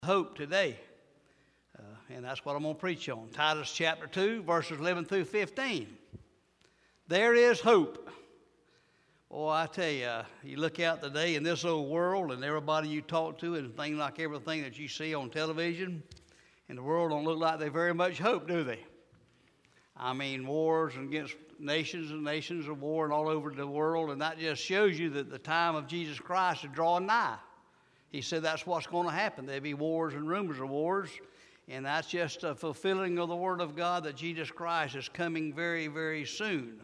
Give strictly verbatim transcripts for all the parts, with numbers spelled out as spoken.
Hope today, uh, and that's what I'm going to preach on. Titus chapter two, verses eleven through fifteen. There is hope. Oh, I tell you, uh, you look out today in this old world, and everybody you talk to, and things like everything that you see on television, and the world don't look like they very much hope, do they? I mean, wars against nations and nations of war and all over the world, and that just shows you that the time of Jesus Christ is drawing nigh. He said that's what's going to happen. There'll be wars and rumors of wars, and that's just a fulfilling of the Word of God that Jesus Christ is coming very, very soon.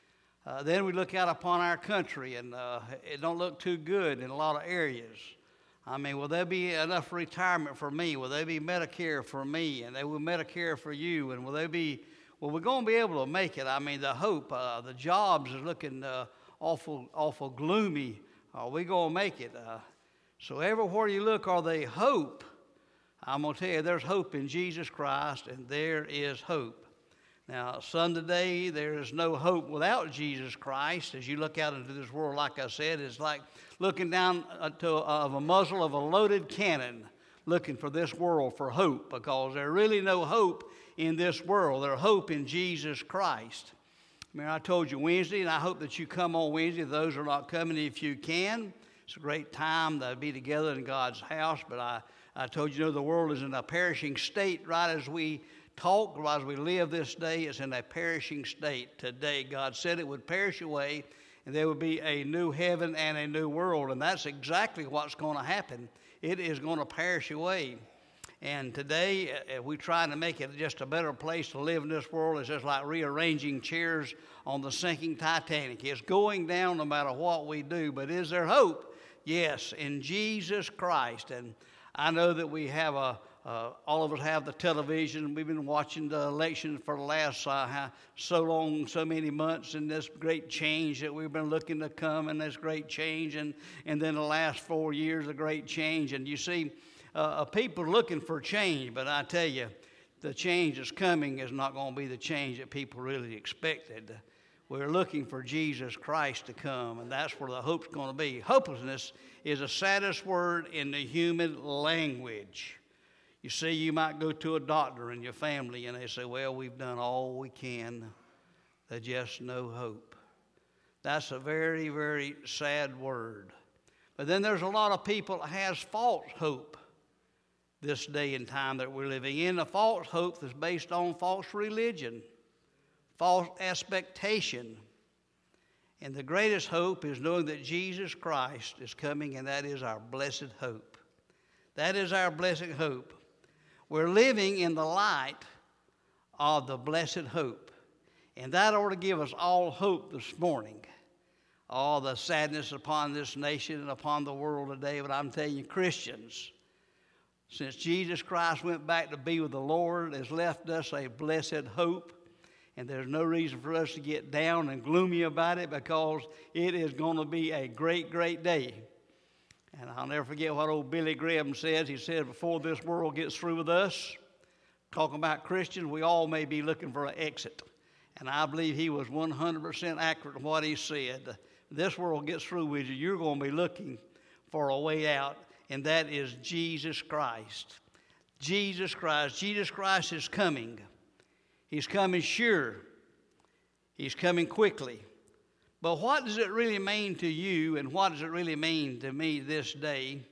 Uh, then we look out upon our country, and uh, it don't look too good in a lot of areas. I mean, will there be enough retirement for me? Will there be Medicare for me? And there will Medicare for you? And will there be, well, we're going to be able to make it. I mean, the hope, uh, the jobs is looking uh, awful, awful gloomy. Are we going to make it? Uh, So everywhere you look, are they hope? I'm going to tell you, there's hope in Jesus Christ, and there is hope. Now, son, today, there is no hope without Jesus Christ. As you look out into this world, like I said, it's like looking down to uh, a muzzle of a loaded cannon, looking for this world for hope, because there's really no hope in this world. There's hope in Jesus Christ. I mean, I told you Wednesday, and I hope that you come on Wednesday. Those are not coming, if you can. It's a great time to be together in God's house, but I, I told you, you know, the world is in a perishing state right as we talk, right as we live this day. It's in a perishing state today. God said it would perish away, and there would be a new heaven and a new world, and that's exactly what's going to happen. It is going to perish away. And today, uh, we're trying to make it just a better place to live in this world. It's just like rearranging chairs on the sinking Titanic. It's going down no matter what we do, but is there hope? Yes, in Jesus Christ. And I know that we have a, uh, all of us have the television. We've been watching the election for the last uh, so long, so many months, and this great change that we've been looking to come, and this great change, and, and then the last four years, a great change. And you see, uh, people looking for change, but I tell you, the change that's coming is not going to be the change that people really expected. We're looking for Jesus Christ to come, and that's where the hope's going to be. Hopelessness is the saddest word in the human language. You see, you might go to a doctor in your family, and they say, well, we've done all we can. There's just no hope. That's a very, very sad word. But then there's a lot of people that has false hope this day and time that we're living in. A false hope that's based on false religion, false expectation. And the greatest hope is knowing that Jesus Christ is coming, and that is our blessed hope. That is our blessed hope. We're living in the light of the blessed hope. And that ought to give us all hope this morning. All the sadness upon this nation and upon the world today. But I'm telling you, Christians, since Jesus Christ went back to be with the Lord, has left us a blessed hope. And there's no reason for us to get down and gloomy about it, because it is going to be a great, great day. And I'll never forget what old Billy Graham says. He said, before this world gets through with us, talking about Christians, we all may be looking for an exit. And I believe he was one hundred percent accurate in what he said. This world gets through with you, you're going to be looking for a way out, and that is Jesus Christ. Jesus Christ. Jesus Christ is coming. He's coming sure. He's coming quickly. But what does it really mean to you, and what does it really mean to me this day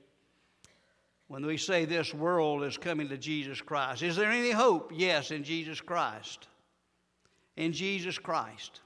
when we say this world is coming to Jesus Christ? Is there any hope? Yes, in Jesus Christ. In Jesus Christ.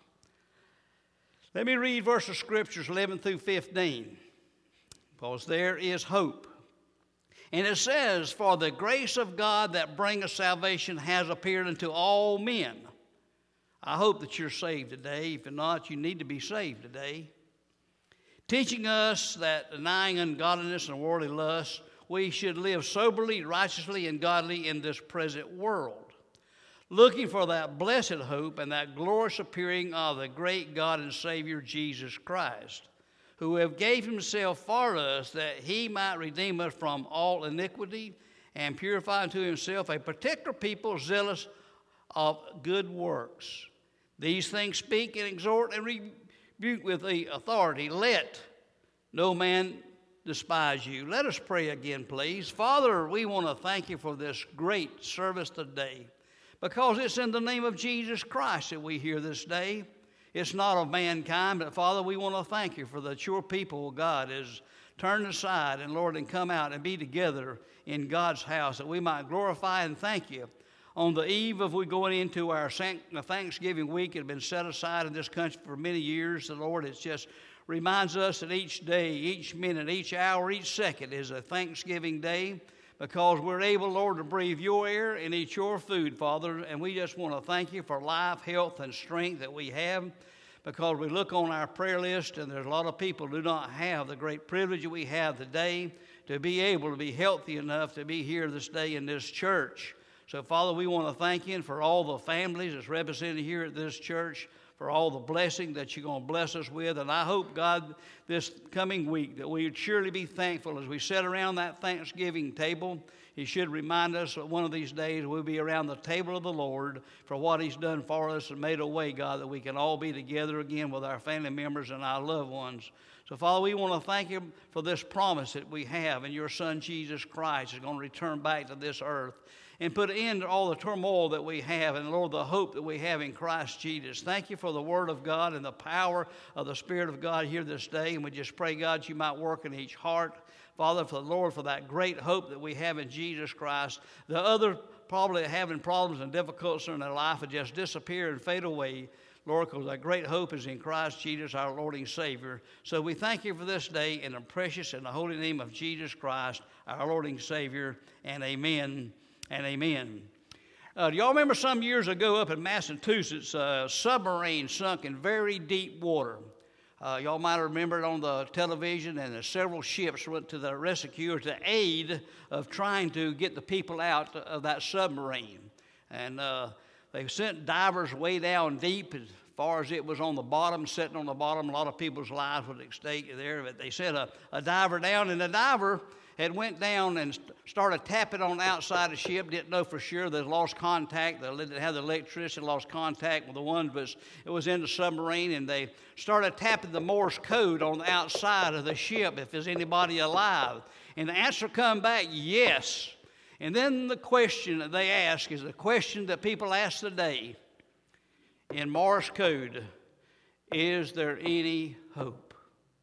Let me read verses of Scriptures eleven through fifteen, because there is hope. And it says, for the grace of God that bringeth salvation has appeared unto all men. I hope that you're saved today. If you're not, you need to be saved today. Teaching us that denying ungodliness and worldly lust, we should live soberly, righteously, and godly in this present world, looking for that blessed hope and that glorious appearing of the great God and Savior Jesus Christ, who have gave himself for us, that he might redeem us from all iniquity, and purify unto himself a particular people zealous of good works. These things speak and exhort and rebuke with the authority. Let no man despise you. Let us pray again, please. Father, we want to thank you for this great service today, because it's in the name of Jesus Christ that we hear this day. It's not of mankind, but Father, we want to thank you for that your people, God, is turned aside, and Lord, and come out and be together in God's house, that we might glorify and thank you. On the eve of we going into our Thanksgiving week, it had been set aside in this country for many years. The Lord, it's just reminds us that each day, each minute, each hour, each second is a Thanksgiving day, because we're able, Lord, to breathe your air and eat your food, Father. And we just want to thank you for life, health, and strength that we have, because we look on our prayer list, and there's a lot of people who do not have the great privilege that we have today to be able to be healthy enough to be here this day in this church. So, Father, we want to thank you for all the families that's represented here at this church, for all the blessing that you're going to bless us with. And I hope, God, this coming week that we would surely be thankful as we sit around that Thanksgiving table. He should remind us that one of these days we'll be around the table of the Lord for what he's done for us and made a way, God, that we can all be together again with our family members and our loved ones. So, Father, we want to thank you for this promise that we have in your Son, Jesus Christ, is going to return back to this earth and put an end to all the turmoil that we have, and, Lord, the hope that we have in Christ Jesus. Thank you for the Word of God and the power of the Spirit of God here this day, and we just pray, God, you might work in each heart. Father, for the Lord, for that great hope that we have in Jesus Christ. The other probably having problems and difficulties in their life would just disappear and fade away, Lord, because that great hope is in Christ Jesus, our Lord and Savior. So we thank you for this day in the precious and the holy name of Jesus Christ, our Lord and Savior, and amen and amen. Uh, do y'all remember some years ago up in Massachusetts, a submarine sunk in very deep water? Uh, y'all might have remembered on the television, and the several ships went to the rescue or to aid of trying to get the people out of that submarine. And uh, they sent divers way down deep, as far as it was on the bottom, sitting on the bottom. A lot of people's lives were at stake there. But they sent a, a diver down, and the diver had went down and started tapping on the outside of the ship. Didn't know for sure. They lost contact. They didn't have the electricity, lost contact with the one that it was in the submarine, and they started tapping the Morse code on the outside of the ship if there's anybody alive. And the answer come back, yes. And then the question that they ask is the question that people ask today in Morse code: is there any hope?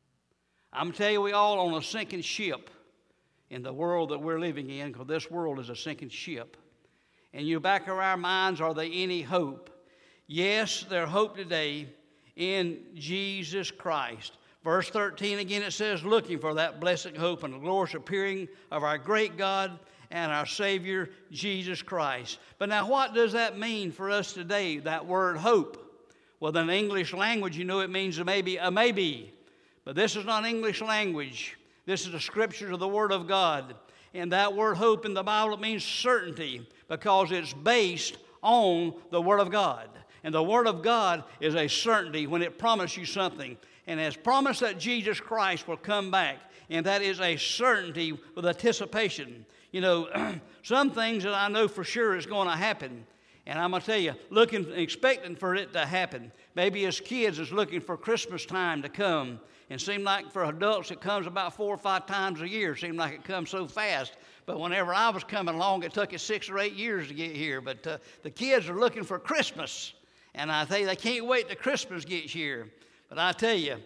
I'm going to tell you, we all on a sinking ship in the world that we're living in, because this world is a sinking ship. And you back of our minds, are there any hope? Yes, there's hope today in Jesus Christ. Verse thirteen again, it says, looking for that blessed hope and the glorious appearing of our great God and our Savior, Jesus Christ. But now what does that mean for us today, that word hope? Well, in the English language, you know it means a maybe, a maybe. But this is not English language. This is the scriptures of the Word of God. And that word hope in the Bible, it means certainty, because it's based on the Word of God. And the Word of God is a certainty when it promises you something. And has promised that Jesus Christ will come back. And that is a certainty with anticipation. You know, some things that I know for sure is going to happen. And I'm going to tell you, looking, expecting for it to happen. Maybe as kids is looking for Christmas time to come. And seem like for adults it comes about four or five times a year. Seemed like it comes so fast. But whenever I was coming along, it took us six or eight years to get here. But uh, the kids are looking for Christmas. And I tell you, they can't wait till Christmas gets here. But I tell you,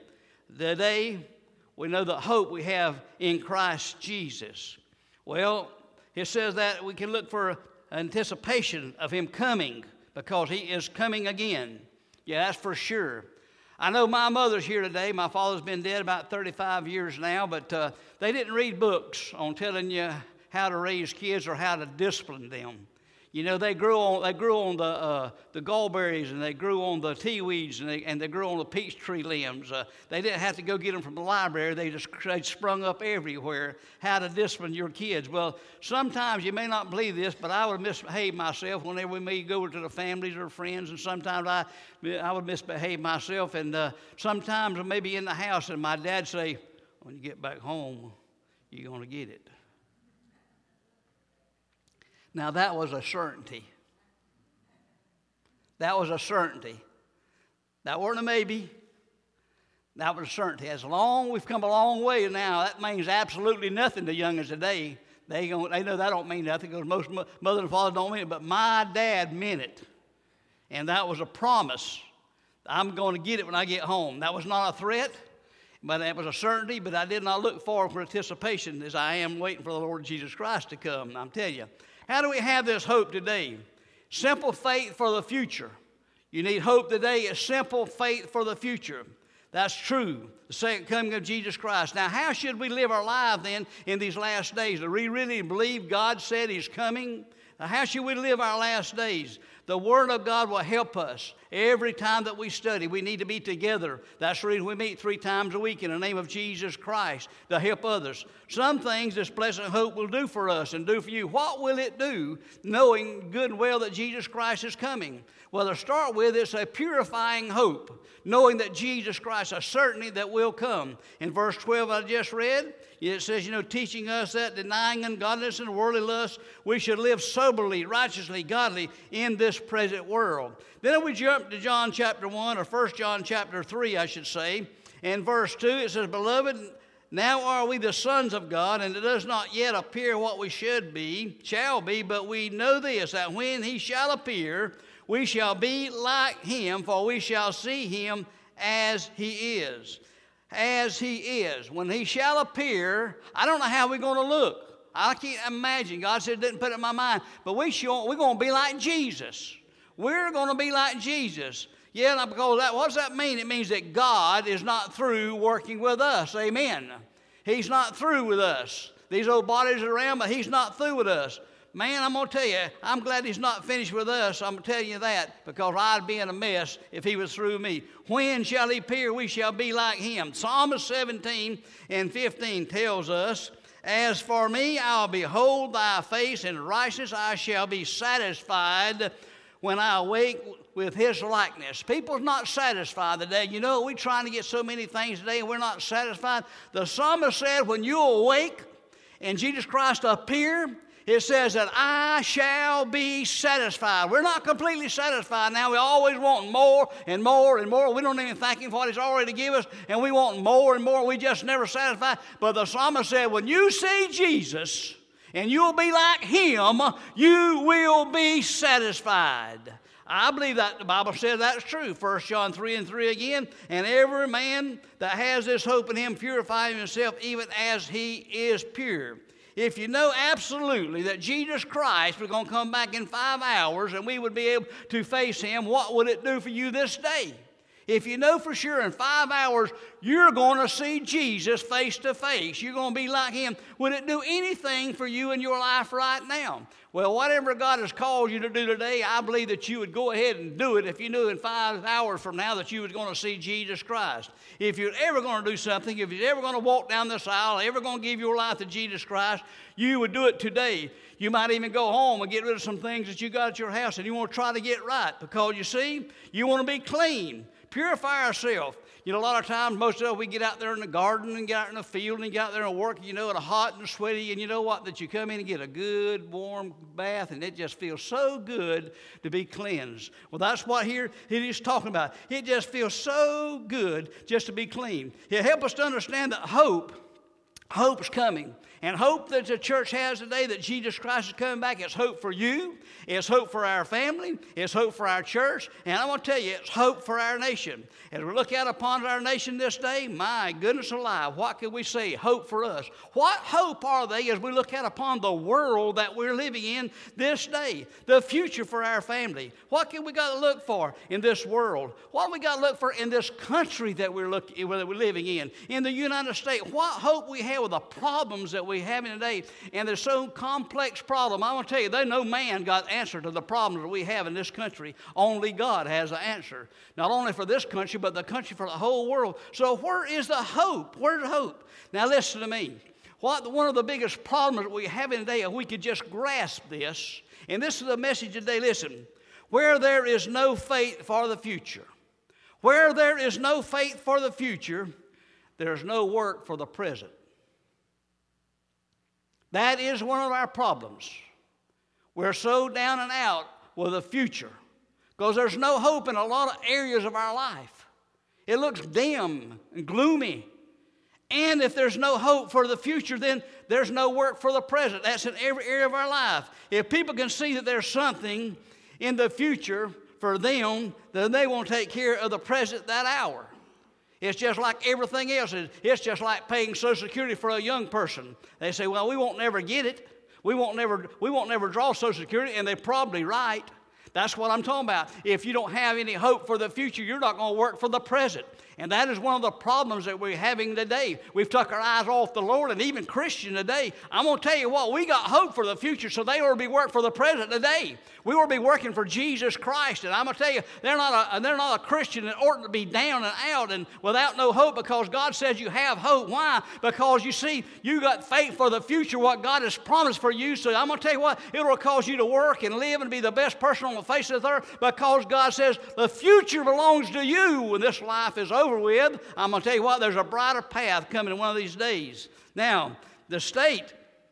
today we know the hope we have in Christ Jesus. Well, it says that we can look for anticipation of him coming, because he is coming again. Yeah, that's for sure. I know my mother's here today. My father's been dead about thirty-five years now, but uh, they didn't read books on telling you how to raise kids or how to discipline them. You know, they grew on they grew on the uh, the gallberries, and they grew on the tea weeds, and they and they grew on the peach tree limbs. Uh, they didn't have to go get them from the library. They just they sprung up everywhere. How to discipline your kids? Well, sometimes you may not believe this, but I would misbehave myself whenever we may go to the families or friends, and sometimes I I would misbehave myself, and uh, sometimes I may be in the house, and my dad say, "When you get back home, you're gonna get it." Now, that was a certainty. That was a certainty. That wasn't a maybe. That was a certainty. As long we've come a long way now, that means absolutely nothing to youngins today. They don't, they know that don't mean nothing because most mother and father don't mean it. But my dad meant it, and that was a promise. I'm going to get it when I get home. That was not a threat, but it was a certainty. But I did not look forward for anticipation as I am waiting for the Lord Jesus Christ to come. I'm telling you, how do we have this hope today? Simple faith for the future. You need hope today. It's simple faith for the future. That's true. The second coming of Jesus Christ. Now, how should we live our life then in these last days? Do we really believe God said He's coming? Now, how should we live our last days? The Word of God will help us. Every time that we study, we need to be together. That's the reason we meet three times a week in the name of Jesus Christ to help others. Some things this blessed hope will do for us and do for you. What will it do, knowing good and well that Jesus Christ is coming? Well, to start with, it's a purifying hope, knowing that Jesus Christ, a certainty that will come. In verse twelve I just read, it says, you know, teaching us that denying ungodliness and worldly lust, we should live soberly, righteously, godly in this present world. Then we jump to John chapter one, or First John chapter three, I should say. In verse two, it says, Beloved, now are we the sons of God, and it does not yet appear what we should be, shall be, but we know this, that when He shall appear, we shall be like Him, for we shall see Him as He is. As He is. When He shall appear, I don't know how we're going to look. I can't imagine. God said, didn't put it in my mind. But we shall, we're going to be like Jesus. We're going to be like Jesus. Yeah, because that, what does that mean? It means that God is not through working with us. Amen. He's not through with us. These old bodies are around, but He's not through with us. Man, I'm going to tell you, I'm glad He's not finished with us. I'm going to tell you that because I'd be in a mess if He was through me. When shall He appear? We shall be like Him. Psalm seventeen and fifteen tells us, As for me, I'll behold Thy face, and righteousness I shall be satisfied when I awake with His likeness. People's not satisfied today. You know, we're trying to get so many things today, and we're not satisfied. The psalmist said, when you awake and Jesus Christ appear, it says that I shall be satisfied. We're not completely satisfied now. We always want more and more and more. We don't even thank Him for what He's already given us, and we want more and more. We just never satisfied. But the psalmist said, when you see Jesus and you'll be like Him, you will be satisfied. I believe that the Bible says that's true. First John three and three again. And every man that has this hope in Him purifies himself even as he is pure. If you know absolutely that Jesus Christ was going to come back in five hours and we would be able to face Him, what would it do for you this day? If you know for sure in five hours you're going to see Jesus face to face, you're going to be like Him, would it do anything for you in your life right now? Well, whatever God has called you to do today, I believe that you would go ahead and do it if you knew in five hours from now that you was going to see Jesus Christ. If you're ever going to do something, if you're ever going to walk down this aisle, ever going to give your life to Jesus Christ, you would do it today. You might even go home and get rid of some things that you got at your house and you want to try to get right because, you see, you want to be clean. Purify ourselves. You know, a lot of times, most of us, we get out there in the garden and get out in the field and get out there and work, you know, in a hot and sweaty, and you know what, that you come in and get a good warm bath, and it just feels so good to be cleansed. Well, that's what here it is talking about. It just feels so good just to be clean. It helps us to understand that hope, hope's coming. And hope that the church has today that Jesus Christ is coming back, it's hope for you, it's hope for our family, it's hope for our church, and I want to tell you, it's hope for our nation. As we look out upon our nation this day, my goodness alive, what can we say? Hope for us. What hope are they as we look out upon the world that we're living in this day? The future for our family. What can we got to look for in this world? What we got to look for in this country that we're, look, that we're living in? In the United States, what hope we have with the problems that we having today, and there's so complex problem. I want to tell you, there's no man got answer to the problems that we have in this country. Only God has the answer. Not only for this country, but the country for the whole world. So where is the hope? Where's the hope? Now listen to me. What one of the biggest problems that we have today, if we could just grasp this, and this is the message today, listen. Where there is no faith for the future, where there is no faith for the future, there's no work for the present. That is one of our problems. We're so down and out with the future because there's no hope in a lot of areas of our life. It looks dim and gloomy. And if there's no hope for the future, then there's no work for the present. That's in every area of our life. If people can see that there's something in the future for them, then they won't take care of the present that hour. It's just like everything else. It's just like paying Social Security for a young person. They say, well, we won't never get it. We won't never, we won't never draw Social Security, and they're probably right. That's what I'm talking about. If you don't have any hope for the future, you're not going to work for the present. And that is one of the problems that we're having today. We've took our eyes off the Lord, and even Christian today. I'm going to tell you what, we got hope for the future, so they ought to be working for the present today. We ought to be working for Jesus Christ. And I'm going to tell you, they're not a, they're not a Christian that ought to be down and out and without no hope, because God says you have hope. Why? Because you see, you got faith for the future, what God has promised for you. So I'm going to tell you what, it will cause you to work and live and be the best person on the face of the earth, because God says the future belongs to you when this life is over with. I'm going to tell you what, there's a brighter path coming one of these days. Now, the state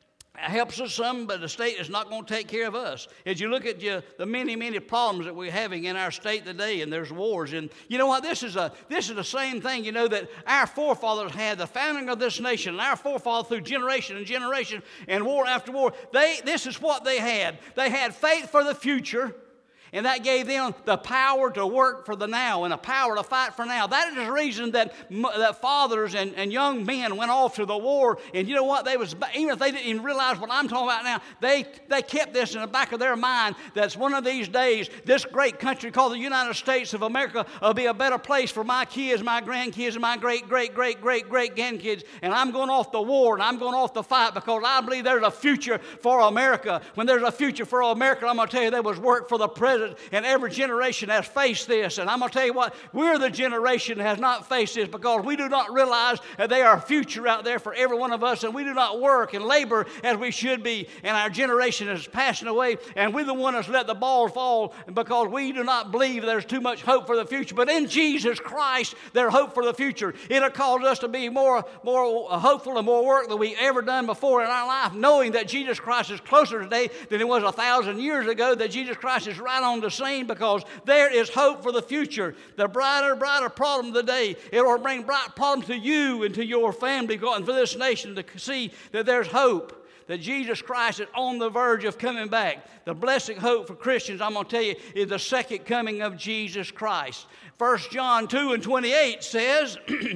helps us some, but the state is not going to take care of us. As you look at you, the many, many problems that we're having in our state today, and there's wars, and you know what, this is a this is the same thing, you know, that our forefathers had, the founding of this nation, and our forefathers through generation and generation and war after war, they this is what they had. They had faith for the future. And that gave them the power to work for the now and the power to fight for now. That is the reason that, that fathers and, and young men went off to the war. And you know what? They was, even if they didn't even realize what I'm talking about now, they, they kept this in the back of their mind, that one of these days, this great country called the United States of America will be a better place for my kids, my grandkids, and my great, great, great, great, great grandkids. And I'm going off to war, and I'm going off to fight, because I believe there's a future for America. When there's a future for America, I'm going to tell you, there was work for the present. And every generation has faced this. And I'm going to tell you what, we're the generation that has not faced this, because we do not realize that there are a future out there for every one of us, and we do not work and labor as we should be. And our generation is passing away, and we're the one that's let the ball fall, because we do not believe there's too much hope for the future. But in Jesus Christ, there's hope for the future. It'll cause us to be more, more hopeful and more work than we've ever done before in our life, knowing that Jesus Christ is closer today than it was a thousand years ago, that Jesus Christ is right on the scene, because there is hope for the future. The brighter, brighter problem of the day, it will bring bright problems to you and to your family, and for this nation to see that there's hope, that Jesus Christ is on the verge of coming back. The blessed hope for Christians, I'm going to tell you, is the second coming of Jesus Christ. First John two and twenty-eight says,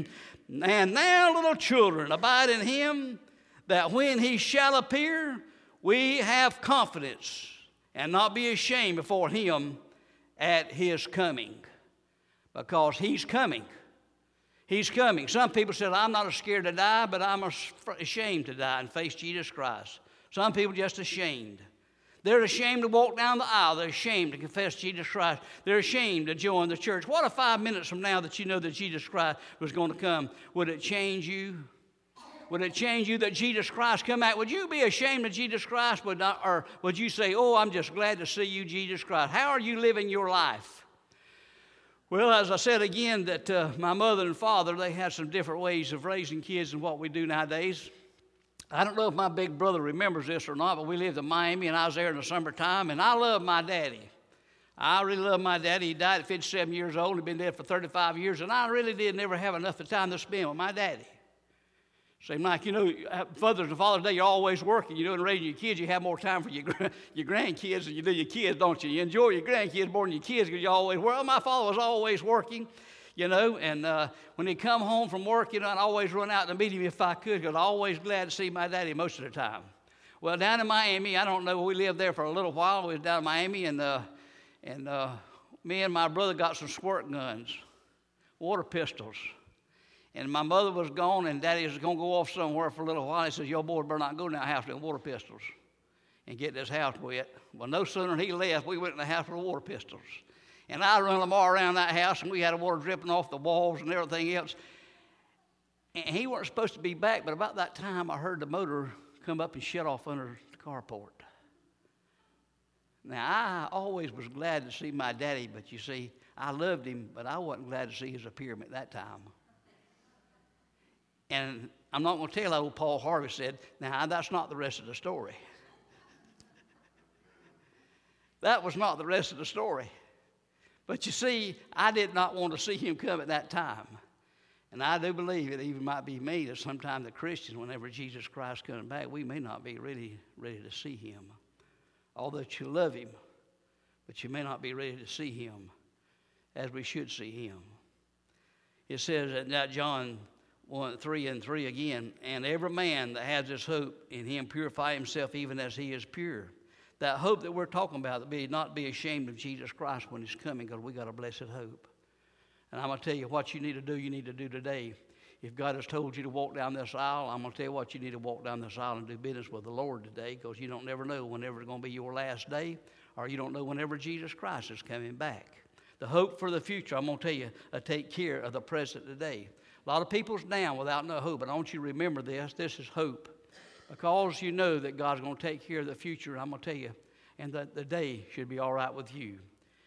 and now, little children, abide in him, that when he shall appear, we have confidence and not be ashamed before him at his coming. Because he's coming. He's coming. Some people said, I'm not scared to die, but I'm ashamed to die and face Jesus Christ. Some people just ashamed. They're ashamed to walk down the aisle. They're ashamed to confess Jesus Christ. They're ashamed to join the church. What if five minutes from now that you know that Jesus Christ was going to come? Would it change you? Would it change you that Jesus Christ come out? Would you be ashamed of Jesus Christ? Would not, or would you say, oh, I'm just glad to see you, Jesus Christ? How are you living your life? Well, as I said again, that uh, my mother and father, they had some different ways of raising kids than what we do nowadays. I don't know if my big brother remembers this or not, but we lived in Miami, and I was there in the summertime, and I loved my daddy. I really loved my daddy. He died at fifty-seven years old. He'd been dead for thirty-five years, and I really did never have enough time to spend with my daddy. Seemed like, you know, Father's and Father's Day, you're always working. You know, and raising your kids, you have more time for your, your grandkids than you do your kids, don't you? You enjoy your grandkids more than your kids because you always work. Well, my father was always working, you know, and uh, when he'd come home from work, you know, I'd always run out to meet him if I could, because I was always glad to see my daddy most of the time. Well, down in Miami, I don't know, we lived there for a little while. We was down in Miami, and, uh, and uh, me and my brother got some squirt guns, water pistols. And my mother was gone, and Daddy was going to go off somewhere for a little while. He says, your boy better not go in that house with water pistols and get this house wet. Well, no sooner than he left, we went in the house with water pistols. And I run them all around that house, and we had the water dripping off the walls and everything else. And he wasn't supposed to be back, but about that time, I heard the motor come up and shut off under the carport. Now, I always was glad to see my daddy, but you see, I loved him, but I wasn't glad to see his appearance at that time. And I'm not going to tell old Paul Harvey said, now, that's not the rest of the story. That was not the rest of the story. But you see, I did not want to see him come at that time. And I do believe it even might be me that sometimes the Christians, whenever Jesus Christ comes back, we may not be really ready to see him. Although you love him, but you may not be ready to see him as we should see him. It says in that John one, three and three again, and every man that has this hope in him purify himself even as he is pure. That hope that we're talking about, that be not be ashamed of Jesus Christ when he's coming, because we got a blessed hope. And I'm going to tell you what you need to do, you need to do today. If God has told you to walk down this aisle, I'm going to tell you what you need to walk down this aisle and do business with the Lord today, because you don't never know whenever it's going to be your last day, or you don't know whenever Jesus Christ is coming back. The hope for the future, I'm going to tell you, uh, take care of the present today. A lot of people's down without no hope, but I want you to remember this. This is hope. Because you know that God's going to take care of the future, I'm going to tell you, and that the day should be all right with you.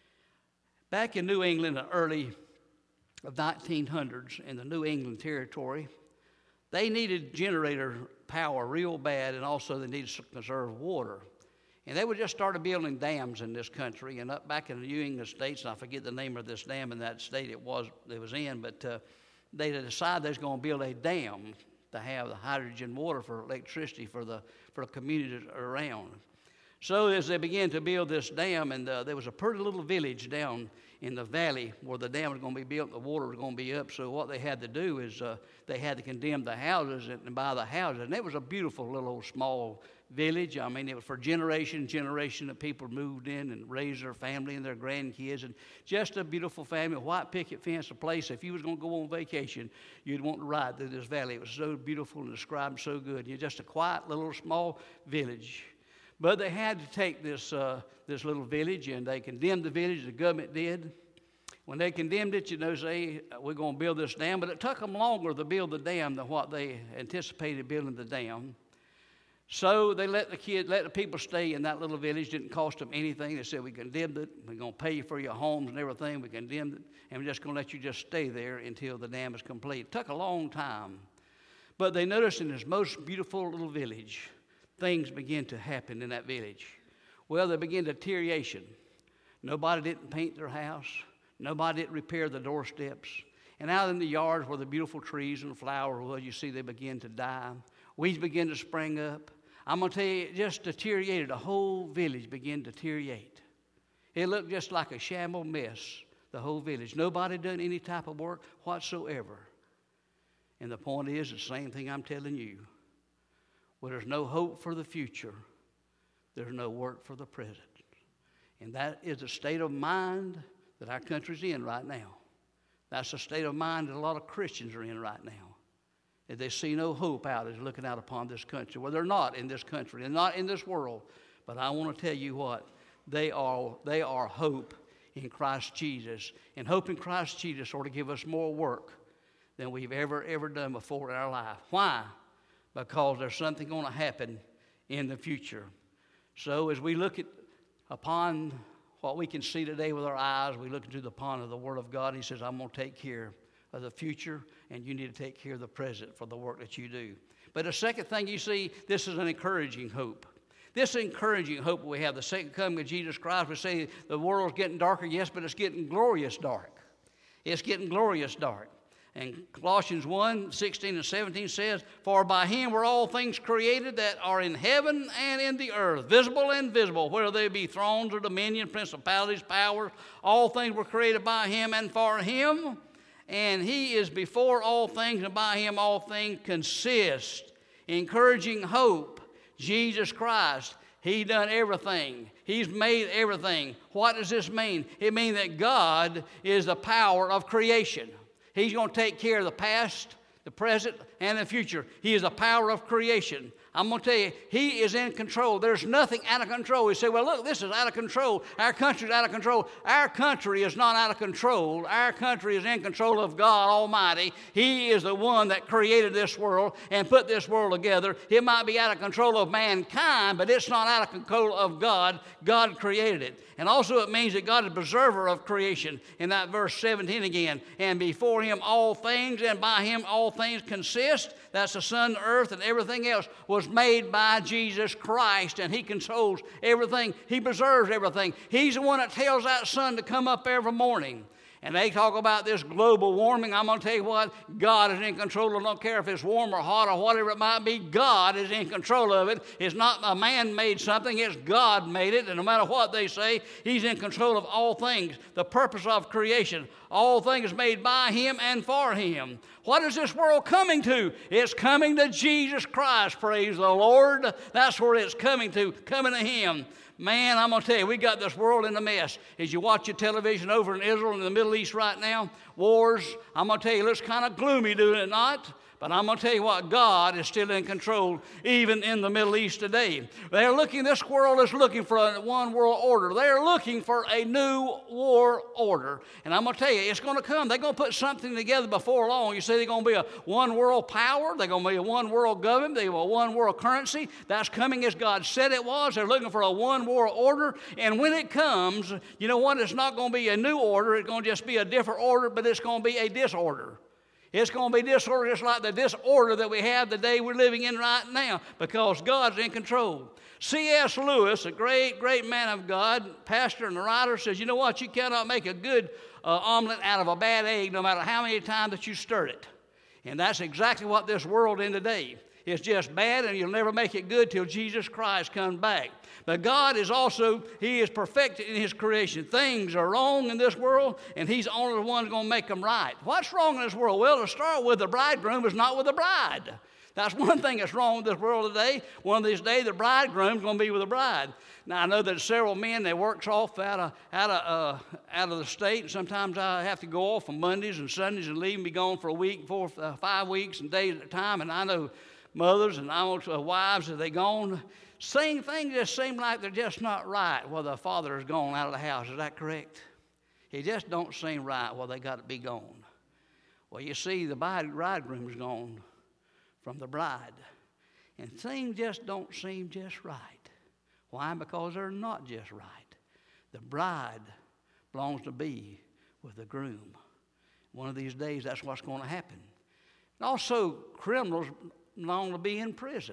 Back in New England, the early of nineteen hundreds, in the New England territory, they needed generator power real bad, and also they needed to conserve water. And they would just started building dams in this country. And up back in the New England states, and I forget the name of this dam in that state it was it was in, but uh, they decided they was going to build a dam to have the hydrogen water for electricity for the for the communities around. So as they began to build this dam, and uh, there was a pretty little village down in the valley where the dam was going to be built, the water was going to be up. So what they had to do is uh, they had to condemn the houses and buy the houses. And it was a beautiful little old small village. I mean, it was for generation generation that people moved in and raised their family and their grandkids. And just a beautiful family, a white picket fence, a place. If you was going to go on vacation, you'd want to ride through this valley. It was so beautiful and described so good. You're just a quiet little small village. But they had to take this uh, this little village, and they condemned the village, the government did. When they condemned it, you know, say, we're going to build this dam. But it took them longer to build the dam than what they anticipated building the dam. So they let the kids, let the people stay in that little village. Didn't cost them anything. They said, we condemned it. We're going to pay you for your homes and everything. We condemned it. And we're just going to let you just stay there until the dam is complete. It took a long time. But they noticed in this most beautiful little village, things began to happen in that village. Well, there began deterioration. Nobody didn't paint their house. Nobody didn't repair the doorsteps. And out in the yards where the beautiful trees and flowers were, you see they began to die. Weeds began to spring up. I'm going to tell you, it just deteriorated. The whole village began to deteriorate. It looked just like a shamble mess, the whole village. Nobody done any type of work whatsoever. And the point is the same thing I'm telling you. Where there's no hope for the future, there's no work for the present. And that is the state of mind that our country's in right now. That's the state of mind that a lot of Christians are in right now. That they see no hope out as looking out upon this country. Well, they're not in this country and not in this world. But I want to tell you what, they are, they are hope in Christ Jesus. And hope in Christ Jesus ought to give us more work than we've ever, ever done before in our life. Why? Because there's something going to happen in the future. So as we look at upon what we can see today with our eyes, we look into the pond of the Word of God. He says, I'm going to take care of the future, and you need to take care of the present for the work that you do. But the second thing you see, this is an encouraging hope. This encouraging hope we have, the second coming of Jesus Christ, we say the world's getting darker, yes, but it's getting glorious dark. It's getting glorious dark. And Colossians one, sixteen and seventeen says, for by him were all things created that are in heaven and in the earth, visible and invisible, whether they be thrones or dominions, principalities, powers. All things were created by him and for him. And he is before all things, and by him all things consist. Encouraging hope, Jesus Christ. He done everything. He's made everything. What does this mean? It means that God is the power of creation. He's going to take care of the past, the present, and the future. He is the power of creation. I'm going to tell you, he is in control. There's nothing out of control. You say, well, look, this is out of control. Our country's out of control. Our country is not out of control. Our country is in control of God Almighty. He is the one that created this world and put this world together. It might be out of control of mankind, but it's not out of control of God. God created it. And also it means that God is preserver of creation. In that verse seventeen again, and before him all things, and by him all things consist. exist, that's the sun, the earth, and everything else, was made by Jesus Christ, and he controls everything. He preserves everything. He's the one that tells that sun to come up every morning. And they talk about this global warming. I'm going to tell you what, God is in control. I don't care if it's warm or hot or whatever it might be. God is in control of it. It's not a man made something. It's God made it. And no matter what they say, he's in control of all things. The purpose of creation. All things made by him and for him. What is this world coming to? It's coming to Jesus Christ, praise the Lord. That's where it's coming to, coming to him. Man, I'm going to tell you, we got this world in a mess. As you watch your television over in Israel and the Middle East right now, wars, I'm going to tell you, it looks kind of gloomy, doing it not? But I'm going to tell you what, God is still in control, even in the Middle East today. They're looking, this world is looking for a one world order. They're looking for a new war order. And I'm going to tell you, it's going to come. They're going to put something together before long. You say they're going to be a one world power. They're going to be a one world government. They're a one world currency. That's coming as God said it was. They're looking for a one world order. And when it comes, you know what? It's not going to be a new order. It's going to just be a different order, but it's going to be a disorder. It's going to be disorder just like the disorder that we have the day we're living in right now, because God's in control. C S Lewis, a great, great man of God, pastor and writer, says, you know what? You cannot make a good uh, omelet out of a bad egg no matter how many times that you stir it. And that's exactly what this world is today. It's just bad, and you'll never make it good till Jesus Christ comes back. But God is also, he is perfect in his creation. Things are wrong in this world, and he's only the one going to make them right. What's wrong in this world? Well, to start with, the bridegroom is not with the bride. That's one thing that's wrong with this world today. One of these days, the bridegroom's going to be with the bride. Now, I know that several men, they works off out of, out of, uh, out of the state, and sometimes I have to go off on Mondays and Sundays and leave and be gone for a week, four, uh, five weeks and days at a time, and I know mothers and I know uh, wives, are they gone? Same thing just seem like they're just not right while the father is gone out of the house. Is that correct? It just don't seem right while they got to be gone. Well, you see, the bridegroom is gone from the bride, and things just don't seem just right. Why? Because they're not just right. The bride belongs to be with the groom. One of these days, that's what's going to happen. And also, criminals belong to be in prison.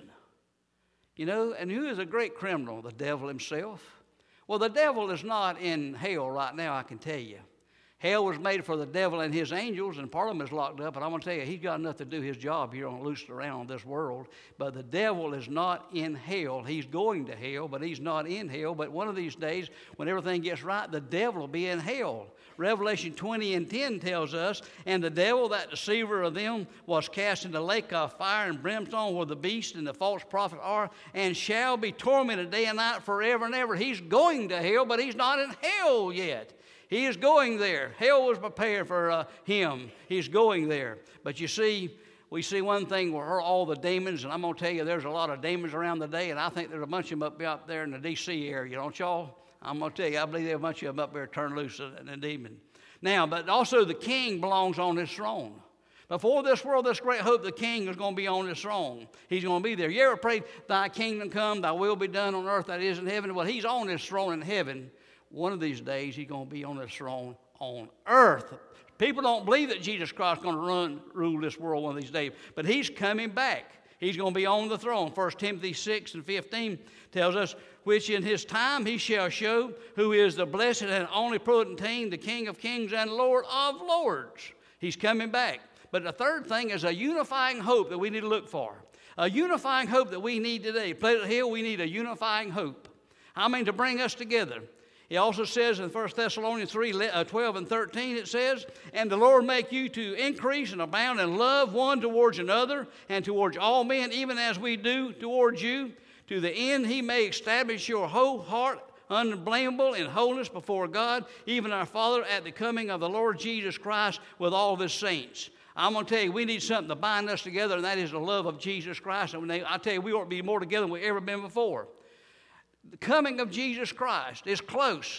You know, and who is a great criminal? The devil himself. Well, the devil is not in hell right now, I can tell you. Hell was made for the devil and his angels, and part of them is locked up. And I'm going to tell you, he's got enough to do his job here on loose around this world. But the devil is not in hell. He's going to hell, but he's not in hell. But one of these days, when everything gets right, the devil will be in hell. Revelation twenty and ten tells us, and the devil, that deceiver of them, was cast into the lake of fire and brimstone, where the beast and the false prophet are, and shall be tormented day and night forever and ever. He's going to hell, but he's not in hell yet. He is going there. Hell was prepared for uh, him. He's going there. But you see, we see one thing where all the demons, and I'm going to tell you there's a lot of demons around today, and I think there's a bunch of them up, up there in the D C area, don't y'all? I'm going to tell you, I believe there's a bunch of them up there turned loose in a demon. Now, but also the king belongs on his throne. Before this world, this great hope, the king is going to be on his throne. He's going to be there. You ever prayed, thy kingdom come, thy will be done on earth that is in heaven? Well, he's on his throne in heaven. One of these days, he's going to be on his throne on earth. People don't believe that Jesus Christ is going to run, rule this world one of these days, but he's coming back. He's going to be on the throne. First Timothy six and fifteen tells us, which in his time he shall show who is the blessed and only potentate, the King of kings and Lord of lords. He's coming back. But the third thing is a unifying hope that we need to look for. A unifying hope that we need today. Pleasant Hill, we need a unifying hope. I mean, to bring us together. It also says in First Thessalonians three, twelve and thirteen, it says, and the Lord make you to increase and abound in love one towards another and towards all men, even as we do towards you, to the end he may establish your whole heart unblameable in holiness before God, even our Father, at the coming of the Lord Jesus Christ with all of his saints. I'm going to tell you, we need something to bind us together, and that is the love of Jesus Christ. And I tell you, we ought to be more together than we've ever been before. The coming of Jesus Christ is close,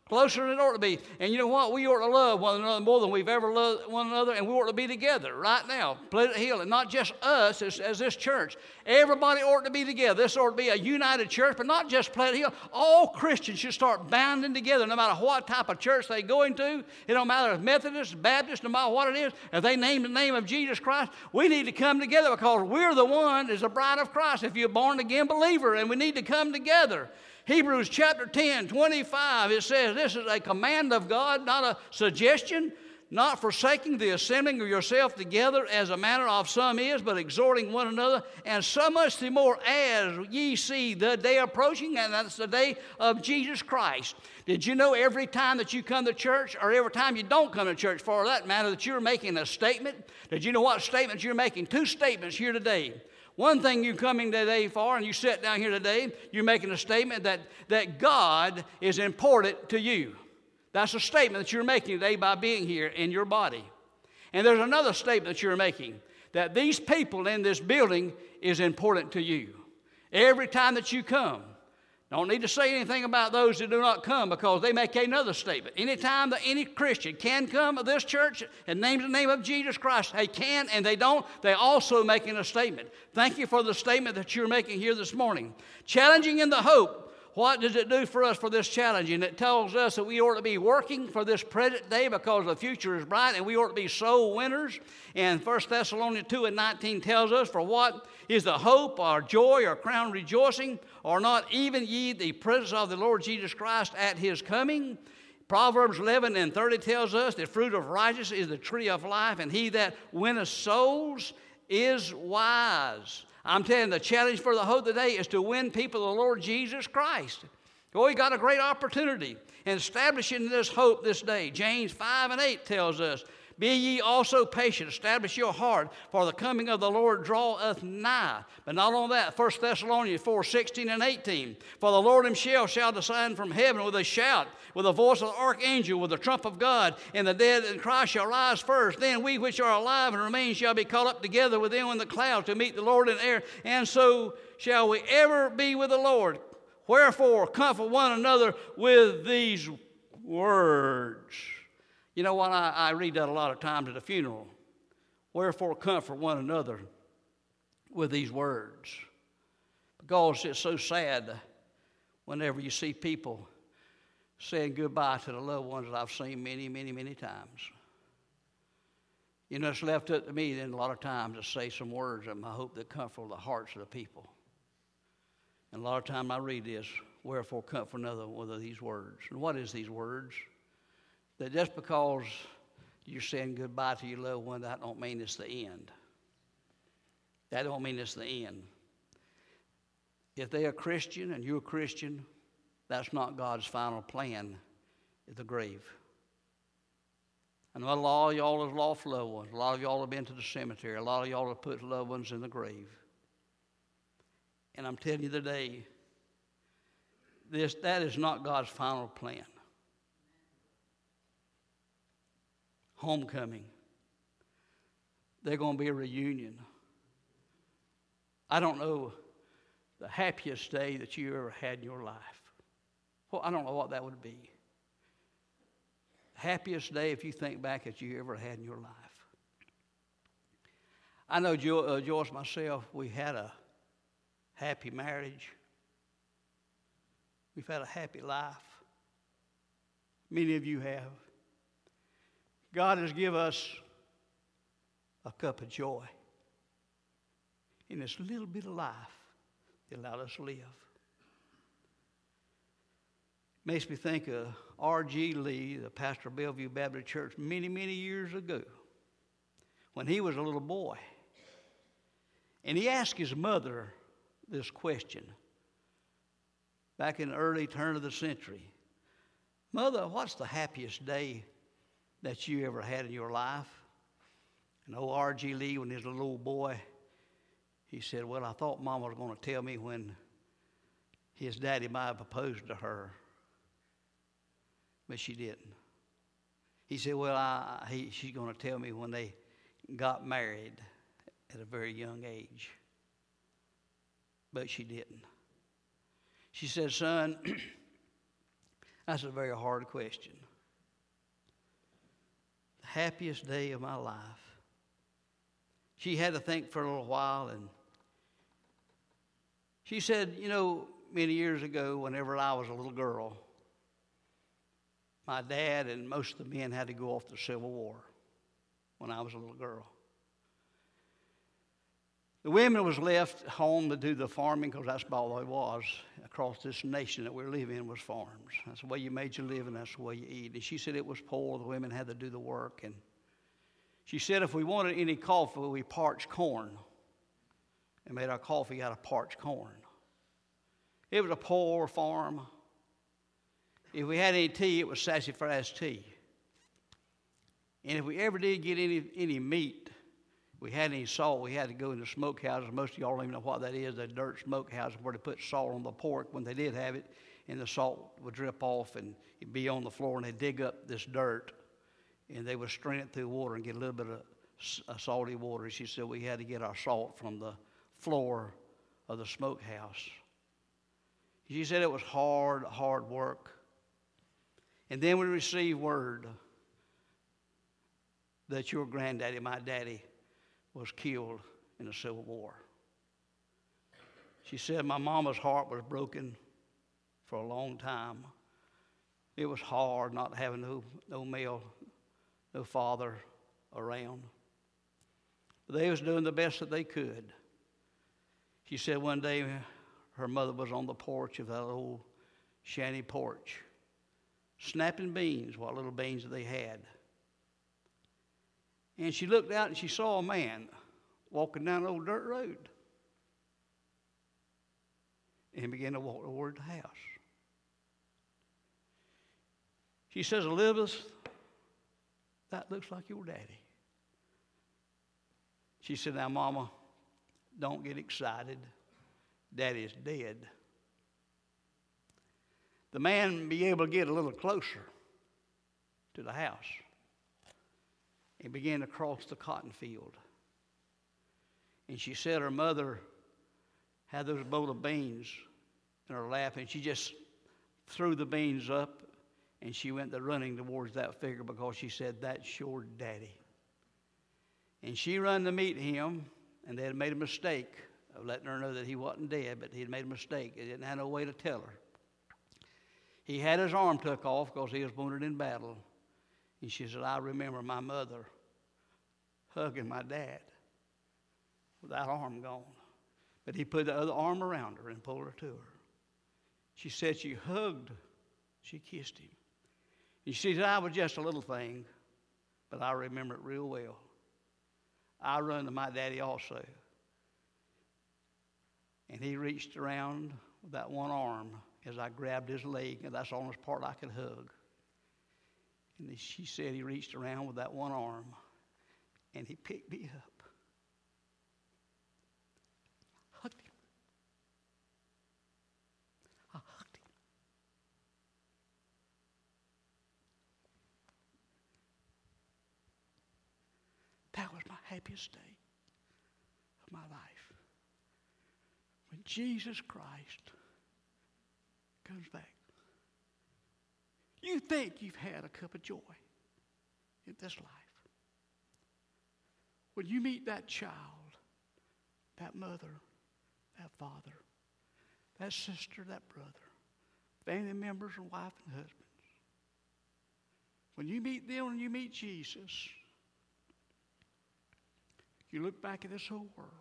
Closer than it ought to be. And you know what? We ought to love one another more than we've ever loved one another, and we ought to be together right now. Pleasant Hill, and not just us as, as this church. Everybody ought to be together. This ought to be a united church, but not just Pleasant Hill. All Christians should start bounding together, no matter what type of church they go into. It don't matter if Methodist, Baptist, no matter what it is. If they name the name of Jesus Christ, we need to come together because we're the one as the bride of Christ. If you're a born-again believer, and we need to come together. Hebrews chapter ten, twenty-five, it says this is a command of God, not a suggestion, not forsaking the assembling of yourself together as a manner of some is, but exhorting one another, and so much the more as ye see the day approaching, and that's the day of Jesus Christ. Did you know every time that you come to church, or every time you don't come to church for that matter, that you're making a statement? Did you know what statements you're making? Two statements here today. One thing you're coming today for, and you sit down here today, you're making a statement that, that God is important to you. That's a statement that you're making today by being here in your body. And there's another statement that you're making, that these people in this building is important to you. Every time that you come, don't need to say anything about those that do not come because they make another statement. Anytime that any Christian can come to this church and name the name of Jesus Christ, they can and they don't, they also making a statement. Thank you for the statement that you're making here this morning. Challenging in the hope. What does it do for us for this challenge? And it tells us that we ought to be working for this present day because the future is bright, and we ought to be soul winners. And First Thessalonians two and nineteen tells us, for what is the hope or joy or crown rejoicing, or not even ye the presence of the Lord Jesus Christ at his coming? Proverbs eleven and thirty tells us the fruit of righteousness is the tree of life, and he that winneth souls is wise. I'm telling you, the challenge for the hope today is to win people to the Lord Jesus Christ. Oh, we got a great opportunity in establishing this hope this day. James five and eight tells us, be ye also patient, establish your heart, for the coming of the Lord draweth nigh. But not only that, First Thessalonians four, sixteen and eighteen. For the Lord himself shall descend from heaven with a shout, with the voice of the archangel, with the trump of God, and the dead in Christ shall rise first. Then we which are alive and remain shall be caught up together with them in the clouds to meet the Lord in the air, and so shall we ever be with the Lord. Wherefore, comfort one another with these words. You know what? I, I read that a lot of times at a funeral. Wherefore, comfort one another with these words. Because it's so sad whenever you see people saying goodbye to the loved ones that I've seen many, many, many times. You know, it's left up to me then a lot of times to say some words that I hope that comfort the hearts of the people. And a lot of time I read this, wherefore comfort another with these words. And what is these words? That just because you're saying goodbye to your loved one, that don't mean it's the end. That don't mean it's the end. If they're a Christian and you're a Christian, that's not God's final plan at the grave. I know a lot of y'all have lost loved ones. A lot of y'all have been to the cemetery. A lot of y'all have put loved ones in the grave. And I'm telling you today, this, that is not God's final plan. Homecoming. They're going to be a reunion. I don't know the happiest day that you ever had in your life. Well, I don't know what that would be. Happiest day, if you think back, that you ever had in your life. I know jo- uh, Joyce myself, we had a happy marriage. We've had a happy life. Many of you have. God has given us a cup of joy in this little bit of life He allowed us to live. Makes me think of R G Lee, the pastor of Bellevue Baptist Church, many, many years ago, when he was a little boy. And he asked his mother this question back in the early turn of the century. Mother, what's the happiest day that you ever had in your life? And old R G Lee, when he was a little boy, he said, well, I thought Mama was going to tell me when his daddy might have proposed to her. But she didn't. He said, well, I, he, she's going to tell me when they got married at a very young age. But she didn't. She said, son, That's a very hard question. The happiest day of my life. She had to think for a little while, and she said, you know, many years ago, whenever I was a little girl, my dad and most of the men had to go off to the Civil War when I was a little girl. The women was left home to do the farming because that's about all it was. Across this nation that we live in was farms. That's the way you made your living, that's the way you eat. And she said it was poor, the women had to do the work. And she said if we wanted any coffee, we parched corn and made our coffee out of parched corn. It was a poor farm. If we had any tea, it was sassafras tea. And if we ever did get any, any meat, we had any salt, we had to go into smokehouses. Most of y'all don't even know what that is, the dirt smokehouse where they put salt on the pork when they did have it, and the salt would drip off and it'd be on the floor, and they'd dig up this dirt, and they would strain it through water and get a little bit of uh, salty water. She said we had to get our salt from the floor of the smokehouse. She said it was hard, hard work. And then we received word that your granddaddy, my daddy, was killed in the Civil War. She said my mama's heart was broken for a long time. It was hard not having no, no male, no father around. But they was doing the best that they could. She said one day her mother was on the porch of that old shanty porch, snapping beans, what little beans that they had. And she looked out and she saw a man walking down an old dirt road and began to walk toward the house. She says, Elizabeth, that looks like your daddy. She said, now, Mama, don't get excited. Daddy is dead. The man be able to get a little closer to the house and began to cross the cotton field. And she said her mother had those bowl of beans in her lap, and she just threw the beans up, and she went to running towards that figure because she said, that's your daddy. And she run to meet him, and they had made a mistake of letting her know that he wasn't dead, but he had made a mistake. They didn't have no way to tell her. He had his arm took off because he was wounded in battle. And she said, I remember my mother hugging my dad with that arm gone. But he put the other arm around her and pulled her to her. She said she hugged, she kissed him. And she said, I was just a little thing, but I remember it real well. I run to my daddy also. And he reached around with that one arm as I grabbed his leg, and that's the only part I could hug. And she said he reached around with that one arm, and he picked me up. Hugged him. I hugged him. That was my happiest day of my life. When Jesus Christ comes back. You think you've had a cup of joy in this life. When you meet that child, that mother, that father, that sister, that brother, family members and wife and husbands. When you meet them and you meet Jesus, you look back at this whole world,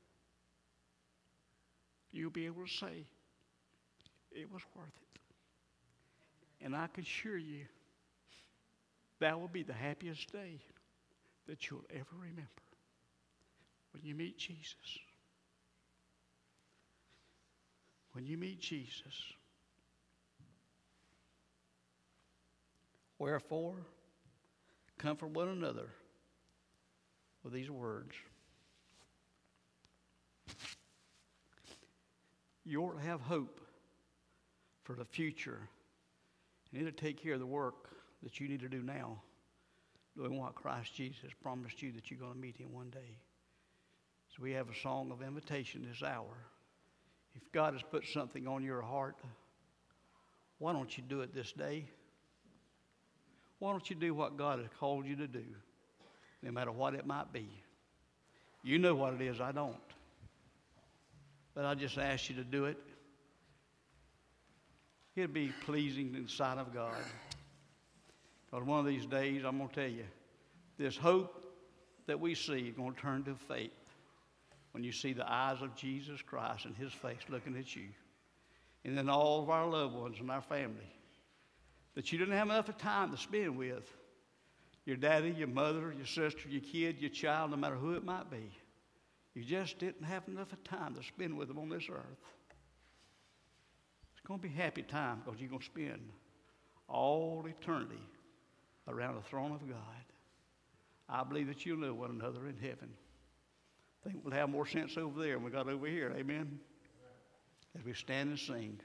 you'll be able to say, it was worth it. And I can assure you, that will be the happiest day that you'll ever remember when you meet Jesus. When you meet Jesus. Wherefore, comfort one another with these words. You ought to have hope for the future. You need to take care of the work that you need to do now, doing what Christ Jesus promised you that you're going to meet him one day. So we have a song of invitation this hour. If God has put something on your heart, Why don't you do it this day? Why don't you do what God has called you to do, no matter what it might be? You know what it is, I don't. But I just ask you to do it. It'll be pleasing in the sight of God. Because one of these days, I'm going to tell you, this hope that we see is going to turn to faith when you see the eyes of Jesus Christ and his face looking at you. And then all of our loved ones and our family that you didn't have enough time to spend with. Your daddy, your mother, your sister, your kid, your child, no matter who it might be. You just didn't have enough time to spend with them on this earth. It's going to be a happy time because you're going to spend all eternity around the throne of God. I believe that you'll know one another in heaven. I think we'll have more sense over there than we got over here. Amen? As we stand and sing.